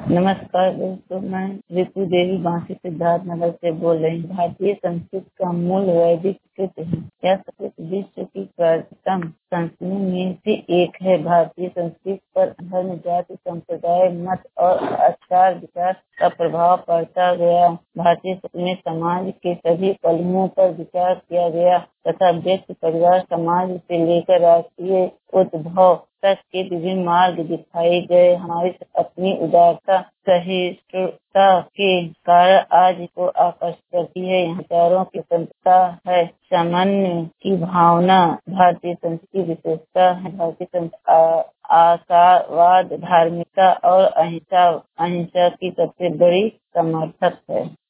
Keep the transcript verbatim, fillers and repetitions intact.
नमस्कार दोस्तों, मैं रितु देवी बांसी सिद्धार्थ नगर से बोल रही हूँ। भारतीय संस्कृति का मूल वैदिक कृत है। यह संस्कृत विश्व की प्राचीनतम संस्कृतियों में से एक है। भारतीय संस्कृति पर धर्म, जाति, संप्रदाय, मत और आचार विचार का प्रभाव पड़ता गया। भारतीय संस्कृति में समाज के सभी पहलुओं पर विचार किया गया तथा व्यक्ति, परिवार, समाज से लेकर राष्ट्रीय उद्भव तक के विभिन्न मार्ग दिखाए गए। हमारी अपनी उदारता, सहिष्णुता के कारण आज को आकर्षित करती है। यहाँ विचारों की स्वतंत्रता है, सामान्य की भावना भारतीय संस्कृति की विशेषता है। भारतीय संस्कृति आशावाद, धार्मिकता और अहिंसा अहिंसा की सबसे बड़ी समर्थक है।